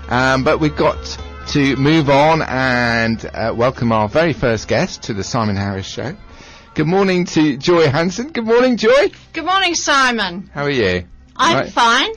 But we've got to move on and welcome our very first guest to the Simon Harris Show. Good morning to Joy Hanson. Good morning, Joy. Good morning, Simon. How are you? I'm fine.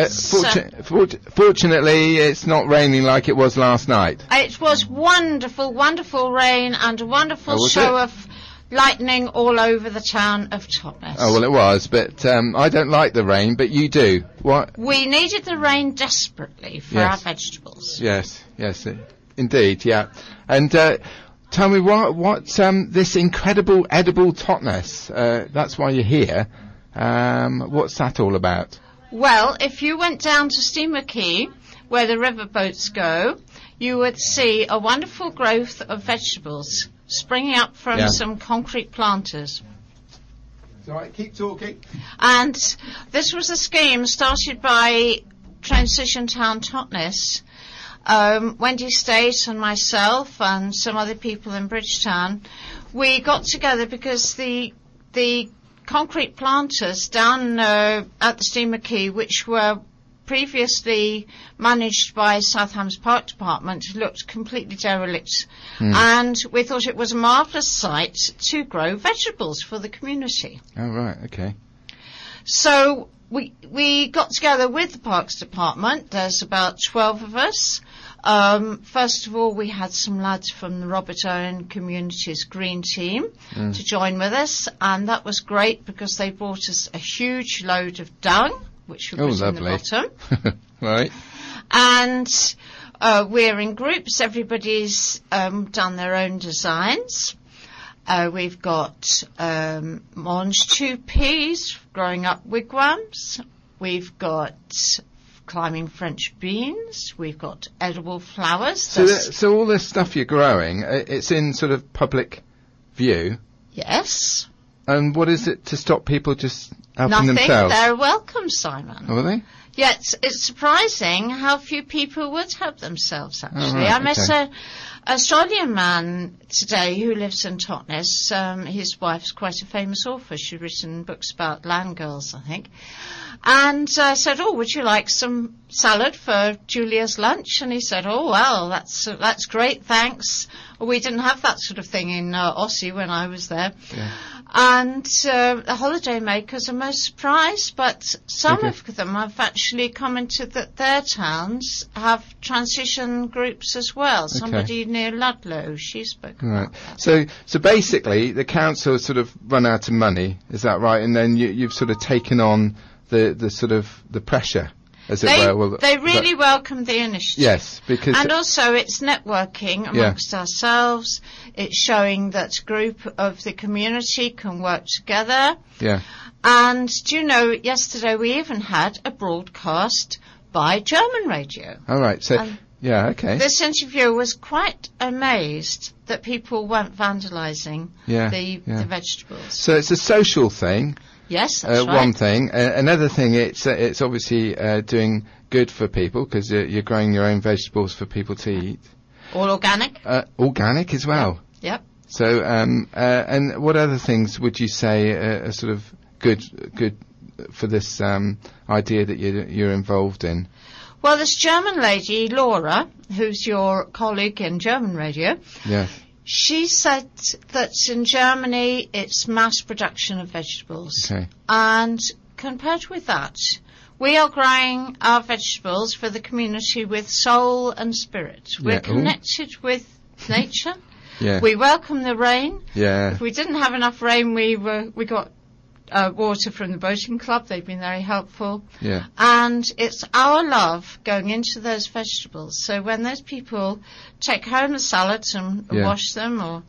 Fortunately, it's not raining like it was last night. It was wonderful, wonderful rain and a wonderful show of lightning all over the town of Totnes. Oh, well, it was, but I don't like the rain, but you do. What? We needed the rain desperately for our vegetables. Yes, indeed, yeah. And tell me what this incredible edible Totnes, that's why you're here. What's that all about? Well, if you went down to Steamer Quay, where the riverboats go, you would see a wonderful growth of vegetables springing up from some concrete planters. All right, keep talking. And this was a scheme started by Transition Town Totnes. Wendy State and myself and some other people in Bridgetown, we got together because the concrete planters down at the Steamer Quay, which were previously managed by Southam's Park Department, looked completely derelict. And we thought it was a marvellous site to grow vegetables for the community. Oh, right, okay. So we got together with the Parks Department. There's about 12 of us. First of all, we had some lads from the Robert Owen Communities Green Team to join with us, and that was great because they brought us a huge load of dung, which we put in the bottom. Right. And we're in groups. Everybody's done their own designs. We've got mange two peas growing up wigwams. We've got climbing French beans. We've got edible flowers. So all this stuff you're growing, it's in sort of public view? Yes. And what is it to stop people just helping themselves? Nothing. They're welcome, Simon. Oh, are they? Yes, it's surprising how few people would help themselves, actually. Oh, right, I met an Australian man today who lives in Totnes. His wife's quite a famous author. She's written books about land girls, I think. And I said, would you like some salad for Julia's lunch? And he said, well, that's great, thanks. We didn't have that sort of thing in Aussie when I was there. Yeah. And the holiday makers are most surprised, but some of them have actually commented that their towns have transition groups as well. Okay. Somebody near Ludlow, she spoke about that. So basically, the council has sort of run out of money, is that right? And then you've sort of taken on the sort of the pressure, as it were. Well, they really welcome the initiative. Yes, because... And also it's networking amongst ourselves. It's showing that a group of the community can work together. Yeah. And do you know, yesterday we even had a broadcast by German radio. All right, so... yeah, okay. This interviewer was quite amazed that people weren't vandalising the vegetables. So it's a social thing. Yes, that's right. One thing. Another thing, it's obviously doing good for people because you're growing your own vegetables for people to eat. All organic? Organic as well. Yep. So, and what other things would you say are sort of good for this idea that you're involved in? Well, this German lady, Laura, who's your colleague in German radio, she said that in Germany it's mass production of vegetables. Okay. And compared with that, we are growing our vegetables for the community with soul and spirit. We're connected with nature. We welcome the rain. If we didn't have enough rain, we got water from the boating club. They've been very helpful. And it's our love going into those vegetables. So when those people take home the salads and wash them, or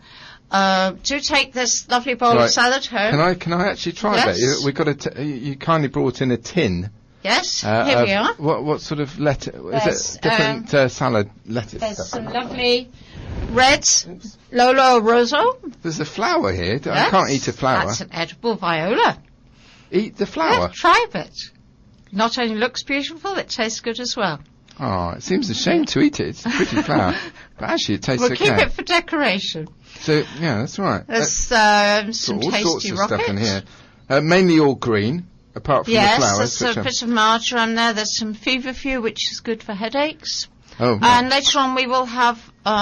do take this lovely bowl of salad home. Can I actually try that? We got you kindly brought in a tin. Yes, here we are. What sort of lettuce? Is it different salad lettuce? There's some lovely red Lolo Rosso. There's a flower here. I can't eat a flower. That's an edible viola. Eat the flower? Yeah, try it. Not only looks beautiful, it tastes good as well. Oh, it seems a shame to eat it. It's a pretty flower. But actually it tastes okay. We'll keep it for decoration. So, yeah, that's right. There's some all tasty sorts of rockets. Stuff in here. Mainly all green. Apart from the flowers. Yes, there's a bit of marjoram there. There's some feverfew, which is good for headaches. Oh, right. And later on we will have,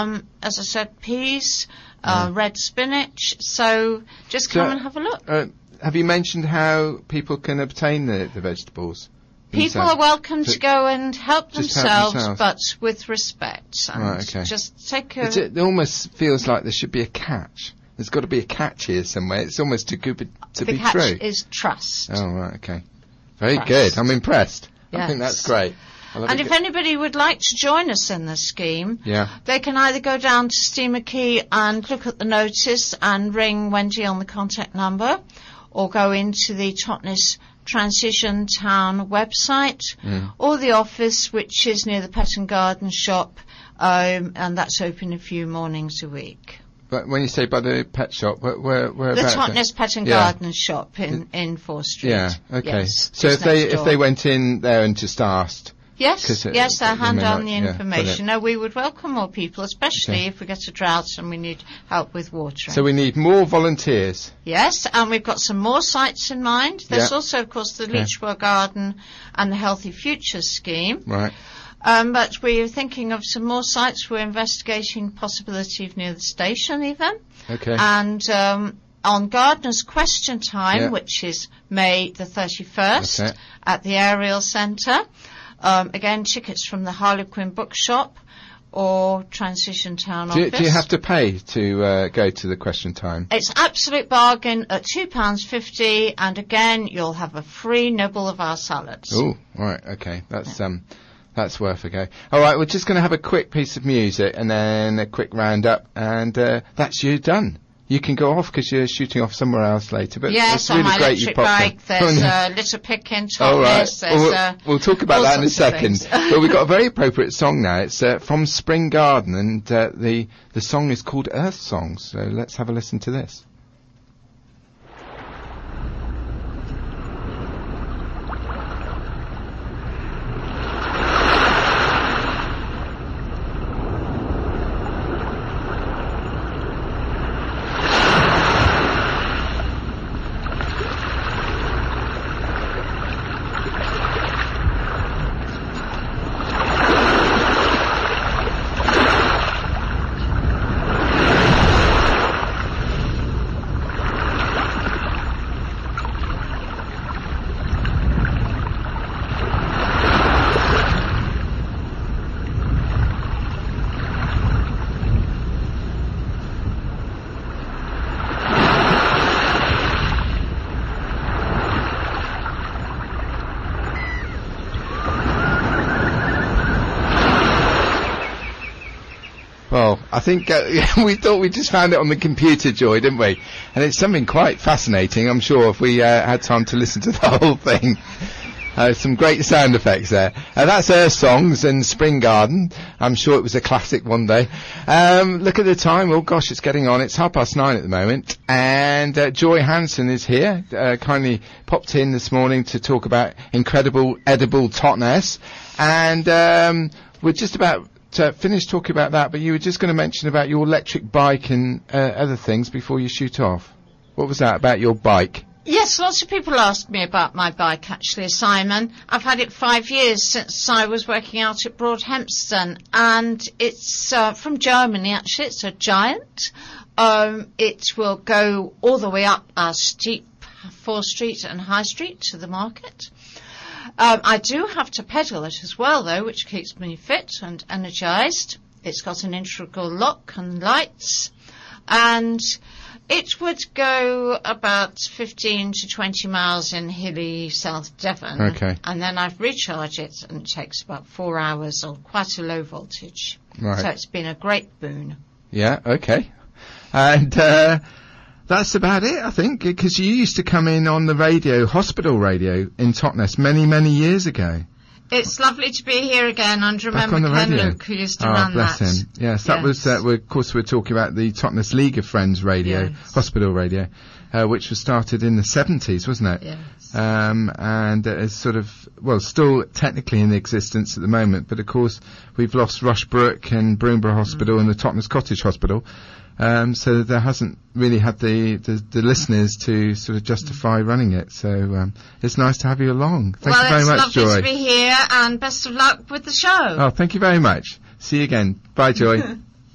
as I said, peas, red spinach. So just come and have a look. Have you mentioned how people can obtain the vegetables? People are welcome to go and help themselves, but with respect. And right, okay. Just take It almost feels like there should be a catch. There's got to be a catch here somewhere. It's almost too good to be true. The catch is trust. Oh, right, okay. Very good. I'm impressed. Yes. I think that's great. And if anybody would like to join us in the scheme, yeah, they can either go down to Steamer Quay and look at the notice and ring Wendy on the contact number, or go into the Totnes Transition Town website, or the office, which is near the Pet and Garden shop, and that's open a few mornings a week. But when you say by the pet shop, where the Totnes Pet and Garden shop in 4th Street. Yeah, okay. Yes, so if they went in there and just asked. Yes, they'll hand on the information. Yeah, no, we would welcome more people, especially if we get a drought and we need help with watering. So we need more volunteers. Yes, and we've got some more sites in mind. There's also, of course, the Leechwell Garden and the Healthy Futures scheme. Right. But we're thinking of some more sites. We're investigating possibility of near the station even. Okay. And on Gardener's Question Time, which is May the 31st at the Ariel Centre. Again, tickets from the Harlequin Bookshop or Transition Town office. Do you have to pay to go to the Question Time? It's absolute bargain at £2.50, and again, you'll have a free nibble of our salads. Oh, right, okay. That's worth a go. All right, we're just going to have a quick piece of music and then a quick roundup, and that's you done. You can go off because you're shooting off somewhere else later. But yes, it's really on my great electric bike. There's litter picking, Totnes. Right. We'll talk about that in a second. But we've got a very appropriate song now. It's from Spring Garden, and the song is called Earth Songs. So let's have a listen to this. Well, I think we thought we just found it on the computer, Joy, didn't we? And it's something quite fascinating, I'm sure, if we had time to listen to the whole thing. Some great sound effects there. That's Earth Songs and Spring Garden. I'm sure it was a classic one day. Look at the time. Oh, gosh, it's getting on. It's 9:30 at the moment. And Joy Hanson is here. Kindly popped in this morning to talk about incredible edible Totnes. And we're just about to finish talking about that, but you were just going to mention about your electric bike and other things before you shoot off. What was that about your bike? Yes, lots of people ask me about my bike, actually, Simon. I've had it 5 years since I was working out at Broadhempston, and it's from Germany, actually. It's a Giant. It will go all the way up our steep 4th Street and High Street to the market. I do have to pedal it as well, though, which keeps me fit and energised. It's got an integral lock and lights, and it would go about 15 to 20 miles in hilly South Devon. Okay. And then I've recharged it, and it takes about 4 hours on quite a low voltage. Right. So it's been a great boon. Yeah, okay. And that's about it, I think, because you used to come in on the radio, hospital radio, in Totnes many, many years ago. It's lovely to be here again, and remember Ken radio. Luke, who used to run bless that. Him. Yes, that was, of course, we're talking about the Totnes League of Friends radio, hospital radio. which was started in the 70s, wasn't it? Yes. And is sort of, well, still technically in existence at the moment, but of course we've lost Rushbrook and Broomborough Hospital and the Totnes Cottage Hospital. So there hasn't really had the listeners to sort of justify running it. So it's nice to have you along. Thank you very much, Joy. Well, it's lovely to be here, and best of luck with the show. Oh, thank you very much. See you again. Bye, Joy.